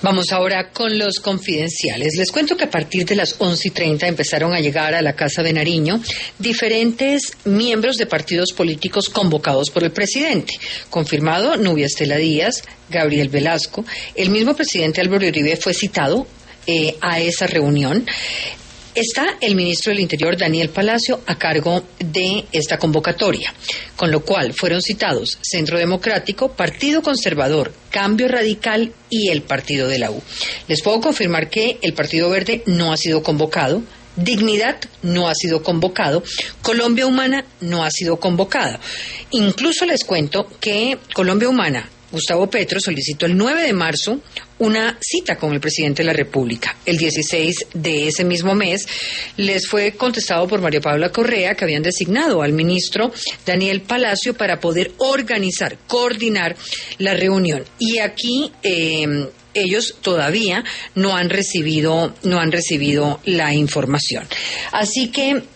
Vamos ahora con los confidenciales. Les cuento que a partir de las 11:30 empezaron a llegar a la Casa de Nariño diferentes miembros de partidos políticos convocados por el presidente. Confirmado, Nubia Estela Díaz, Gabriel Velasco. El mismo presidente Álvaro Uribe fue citado a esa reunión. Está el ministro del Interior, Daniel Palacio, a cargo de esta convocatoria, con lo cual fueron citados Centro Democrático, Partido Conservador, Cambio Radical y el Partido de la U. Les puedo confirmar que el Partido Verde no ha sido convocado, Dignidad no ha sido convocado, Colombia Humana no ha sido convocado. Incluso les cuento que Colombia Humana, Gustavo Petro, solicitó el 9 de marzo una cita con el presidente de la República. El 16 de ese mismo mes les fue contestado por María Paula Correa que habían designado al ministro Daniel Palacio para poder organizar, coordinar la reunión. Y aquí ellos todavía no han recibido la información. Así que